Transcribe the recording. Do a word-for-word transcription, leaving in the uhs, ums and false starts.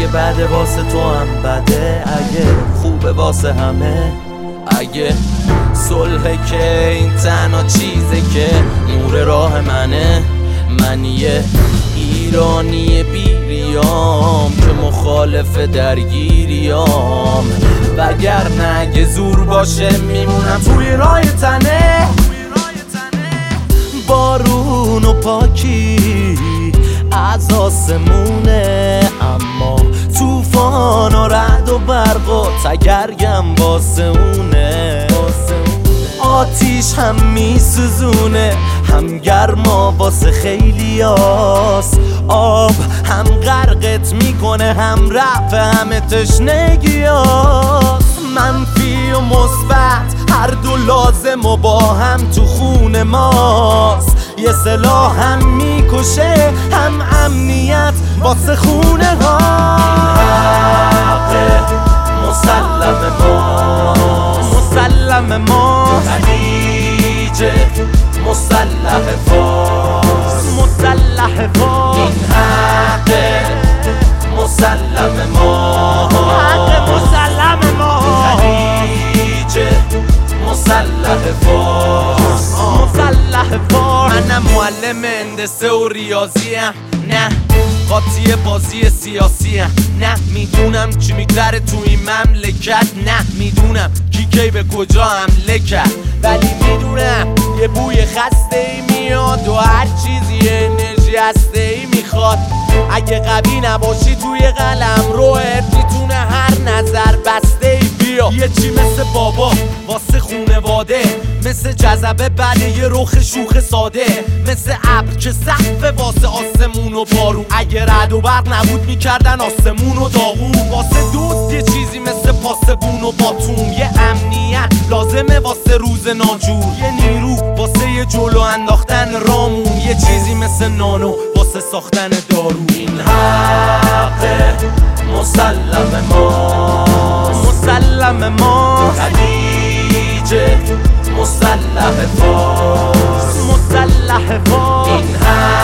اگه بده واسه تو هم بده، اگه خوبه واسه همه، اگه صلحه که این تنها چیزه که نور راه منه. من یه ایرانی بیریام که مخالف درگیریام، وگرنه اگه زور باشه میمونم توی راه تنه. بارون و پاکی از آسمونه، اما توفان و رعد و برق و تگرگم واسه اونه. آتیش هم میسوزونه، هم گرما واسه خیلی هاست، آب هم غرقت میکنه، هم رفع همه تشنگی هاست. منفی و مثبت هر دو لازم و با هم تو خون ماست. یه سلاح هم میکشه، هم امنیت واسه خونه ها. این حق مسلم ماست، مسلم ماست. خلیج مسلح فارس، مسلح فارس. این حق مسلم ماست، حق مسلم ماست. خلیج مسلح فارس، مسلح فارس. منم معلم هندسه و ریاضیم، نه قاطی بازی سیاسی هم. نه میدونم چی میگذره تو این مملکت، نه میدونم کی کی به کجا حمله کرد، ولی میدونم یه بوی خسته ای میاد و هر چیزی انرژی هسته ای میخواد. اگه قوی نباشی توی قلم روحت میتونه هر نظر بسته ای بیا. یه چی مثل بابا واسه خونواده، مثل جذبه بعد یه رخ شوخ ساده، مثل ابر که سقف واسه آسمون و بارون. اگه رعد و برق نبود میکردن آسمون و داغون. واسه دوست یه چیزی مثل پاسبون و باتون، یه امنیت لازمه واسه روز ناجور، یه نیرو واسه یه جلو انداختن رامون، یه چیزی مثل نانو واسه ساختن دارو. این حق مسلم ماست، مسلم ماست. خلیج مسلح فارس، مسلح فارس. این حق